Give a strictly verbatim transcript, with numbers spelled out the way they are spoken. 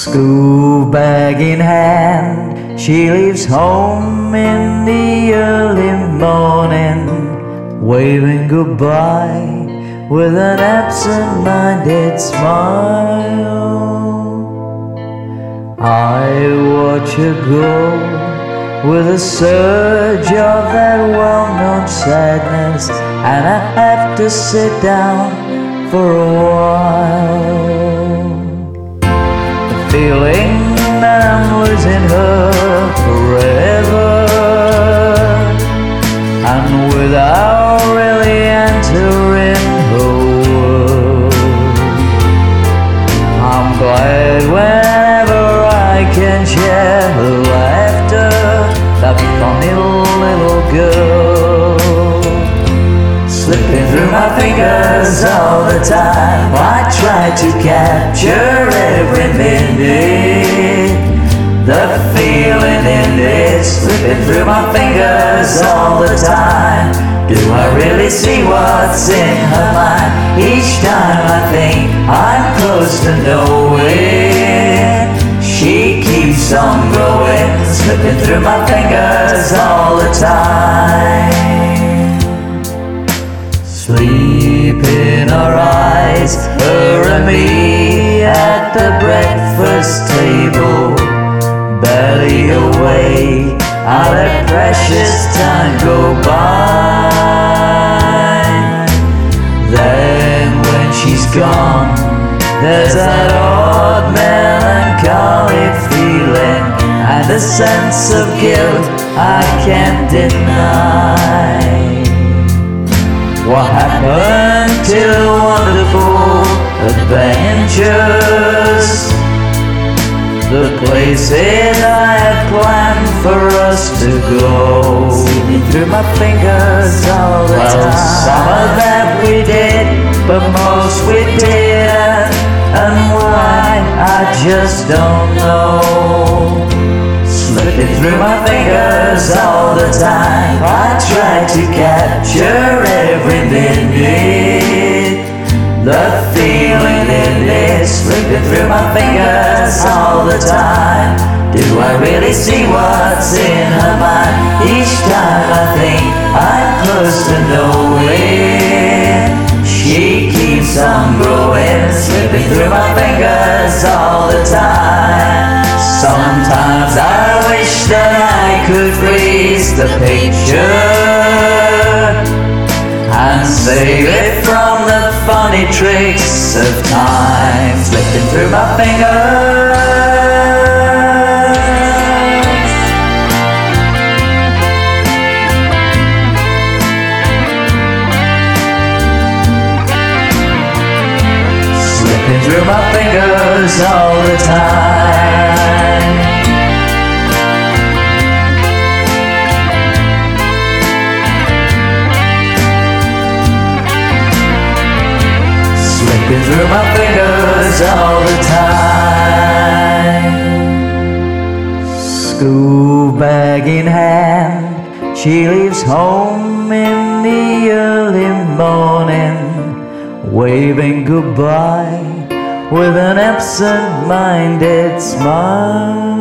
School bag in hand, she leaves home in the early morning, waving goodbye with an absent-minded smile. I watch her go with a surge of that well-known sadness, and I have to sit down for a while. The feeling that I'm losing her forever, and without really entering her world. I'm glad whenever I can share her laughter, that funny little girl. Slipping through my fingers all the time, I try to capture every minute. The feeling in it, slipping through my fingers all the time. Do I really see what's in her mind? Each time I think I'm close to knowing, she keeps on growing, slipping through my fingers all the time. Sleep in our eyes, her and me at the breakfast table, barely awake, how that precious time go by. Then when she's gone, there's that odd melancholy feeling, and a sense of guilt I can't deny. What happened to the wonderful adventures, the places I had planned for us to go? Slipping through my fingers all the well, time. Some of that we did, but most we didn't. And why, I just don't know. Slipping through my fingers all the time, I try to capture every minute. The feeling in it, slipping through my fingers all the time. Do I really see what's in her mind? Each time I think I'm close to knowing, she keeps on growing, slipping through my fingers all the time. Sometimes I wish that I could freeze the picture and save it from the funny tricks of time, slipping through my fingers. Slipping through my fingers all the time. Slipping through my fingers all the time. School bag in hand, she leaves home in the early morning, waving goodbye with an absent-minded smile.